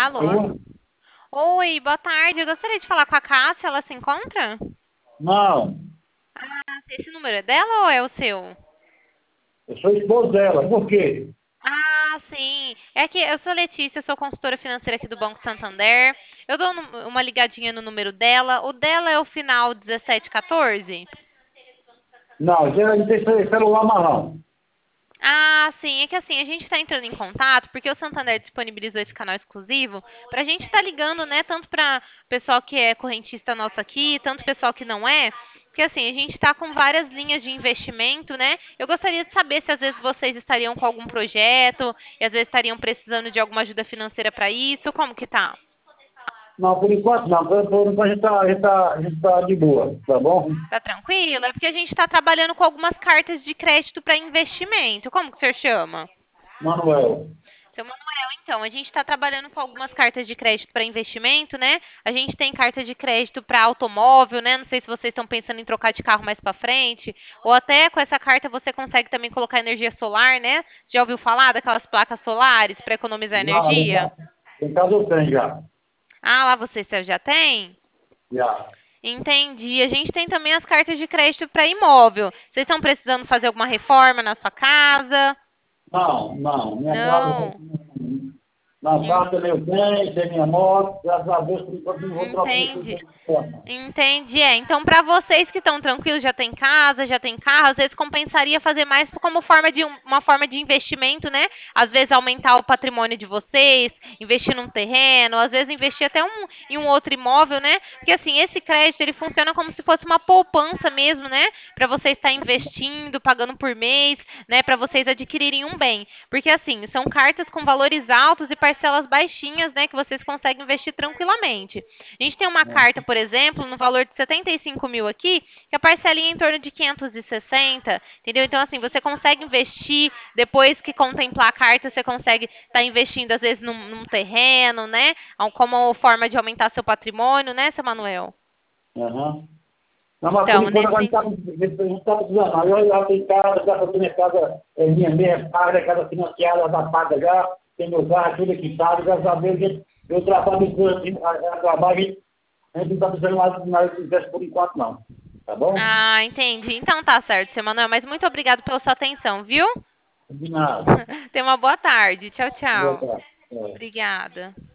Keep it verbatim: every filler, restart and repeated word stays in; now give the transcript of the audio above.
Alô? Alô? Oi, boa tarde. Eu gostaria de falar com a Cássia. Ela se encontra? Não, Ah, esse número é dela ou é o seu? eu sou esposo dela. Por quê? Ah, sim. É que eu sou Letícia, sou consultora financeira aqui do Banco Santander. Eu dou num- uma ligadinha no número dela. O dela é o final dezessete quatorze? Não, já não tem cel- celular mais não. Ah, sim. É que assim, a gente está entrando em contato porque o Santander disponibilizou esse canal exclusivo para a gente estar ligando, né? Tanto para pessoal que é correntista nosso aqui, tanto pessoal que não é. Porque assim, a gente está com várias linhas de investimento, né? Eu gostaria de saber se às vezes vocês estariam com algum projeto e às vezes estariam precisando de alguma ajuda financeira para isso. Como que tá? Não, por enquanto não. Por, por enquanto a gente tá, a gente tá, a gente tá de boa, tá bom? Tá tranquilo? É porque a gente está trabalhando com algumas cartas de crédito para investimento. Como que o senhor chama? Manuel. Seu Manuel, então, a gente está trabalhando com algumas cartas de crédito para investimento, né? A gente tem carta de crédito para automóvel, né? Não sei se vocês estão pensando em trocar de carro mais para frente, ou até com essa carta você consegue também colocar energia solar, né? Já ouviu falar daquelas placas solares para economizar Já, energia? já. Em casa eu tenho já. Ah, lá vocês já tem? Já. Entendi. A gente tem também as cartas de crédito para imóvel. Vocês estão precisando fazer alguma reforma na sua casa? Não, não. Minha casa, Não. na casa eu tenho, tem minha moto. Graças a Deus, por enquanto não vou trocar isso. Entendi. Entendi. É. Então, para vocês que estão tranquilos, já tem casa, já tem carro, às vezes compensaria fazer mais como forma de um- uma forma de investimento, né? Às vezes aumentar o patrimônio de vocês, investir num terreno, às vezes investir até um, em um outro imóvel, né? Porque assim, esse crédito ele funciona como se fosse uma poupança mesmo, né? Para você estar investindo, pagando por mês, né? Para vocês adquirirem um bem. Porque assim, são cartas com valores altos e parcelas baixinhas, né? Que vocês conseguem investir tranquilamente. A gente tem uma carta, por exemplo, no valor de setenta e cinco mil aqui, que a parcelinha é em torno de quinhentos e sessenta, entendeu? Então, assim, você consegue investir, depois que contemplar a carta, você consegue estar investindo, às vezes, num, num terreno, né? Como forma de aumentar seu patrimônio, né, seu Manuel? Aham. Não, mas por Então, enquanto nesse agora a gente está sentido. tá precisando. Não. Eu já tenho casa, já tenho minha casa, é minha meia paga, casa financiada, já paga já, tem meu carro, tudo equipado, graças a Deus, gente, eu trabalho, eu, a, a trabalho, a gente não está precisando mais, mais de investe por enquanto não. Tá bom? Ah, entendi. Então tá certo, seu Manuel, mas muito obrigado pela sua atenção, viu? De nada. Tenha uma boa tarde. Tchau, Boa tchau. tarde. É. Obrigada.